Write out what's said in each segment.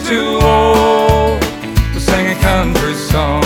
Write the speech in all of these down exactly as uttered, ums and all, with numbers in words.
too old to sing a country song.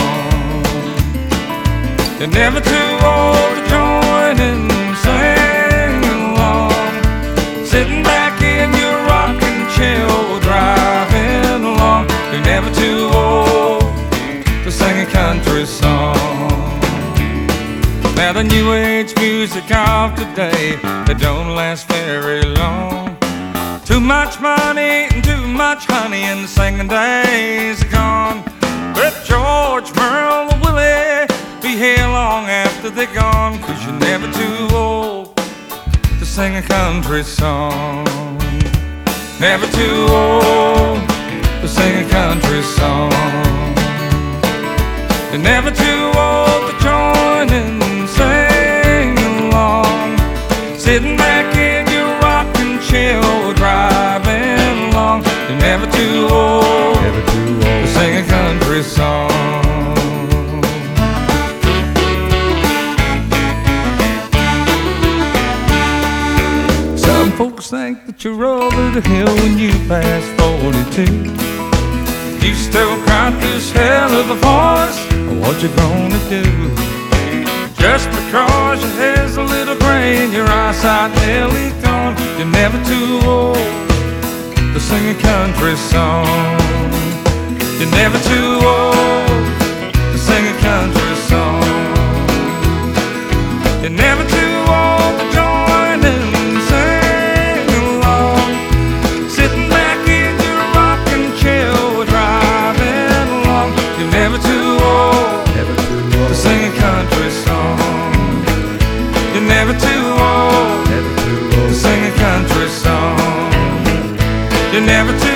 You're never too old to join in and sing along. Sitting back in your rocking chair, driving along. You're never too old to sing a country song. Now the new age music of today, they don't last very long. Too much money and too much honey, and the singing days are gone. But George, Merle, and Willie be here long after they're gone, 'cause you're never too old to sing a country song. Never too old to sing a country song. You're never too old to join in and sing along. Sitting back in your rocking chair, driving along. You're never too old, Never too old to sing a country song. Some folks think that you're over the hill when you pass forty-two. You still got this hell of a voice, what you gonna do? Just because your hair's a little gray and your eyesight nearly gone, you're never too old to sing a country song. You're never too old to sing a country song. You're never too old to join in and sing along. Sitting back in your rocking chair, driving along. You're never too old, Never too old to sing a country song. You're never too old, Never too to old sing a country song. You're never too